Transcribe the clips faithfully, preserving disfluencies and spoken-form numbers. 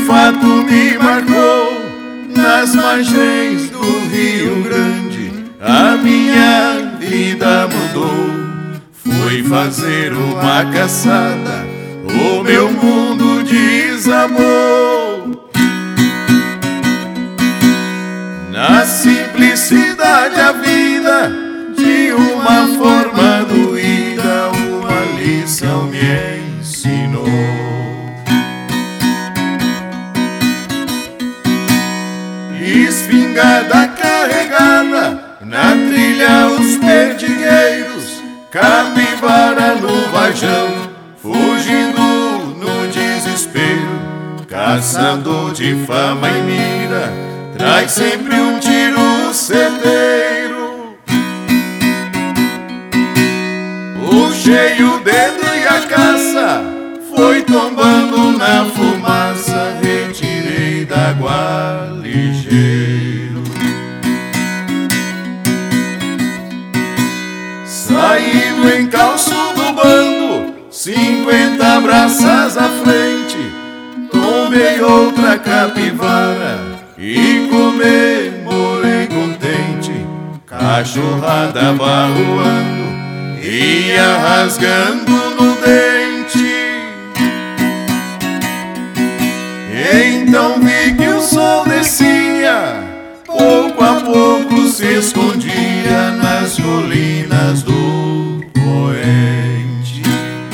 fato me marcou. Nas margens do Rio Grande a minha vida mudou. Fui fazer uma caçada, o meu mundo desabou. Na simplicidade a vida, de uma forma doída, uma lição me ensinou. Espingarda carregada, na trilha os perdigueiros, capivara no vajão, fugindo no desespero. Caçador de fama e mira, traz sempre um tiro certeiro. Puxei o dedo e a caça foi tombando na fumaça, retirei d'água ligeiro. Saí no encalço do bando, cinquenta braças à frente, tombei outra capivara e comemorei contente. Cachorrada barroando, ia rasgando no dente. Então vi que o sol descia, pouco a pouco se escondia nas colinas do poente.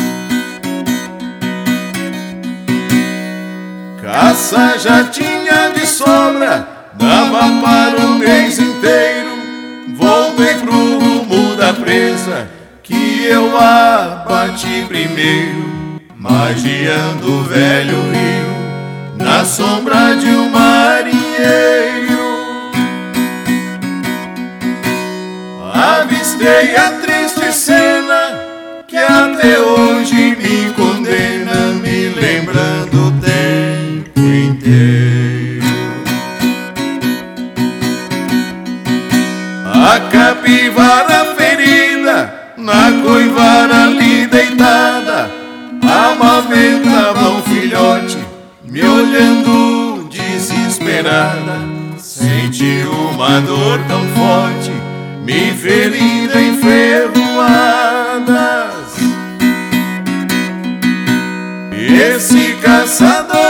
Caça já tinha de sobra, dava para um mês inteiro. Voltei pro rumo da presa que eu abati primeiro, magiando o velho rio na sombra de um marinheiro. Avistei a triste cena que até hoje me condena, me lembrando o tempo inteiro. A capivara ferida, na coivara ali deitada, amamentava um filhote, me olhando desesperada. Senti uma dor tão forte, me ferindo em ferroadas. Esse caçador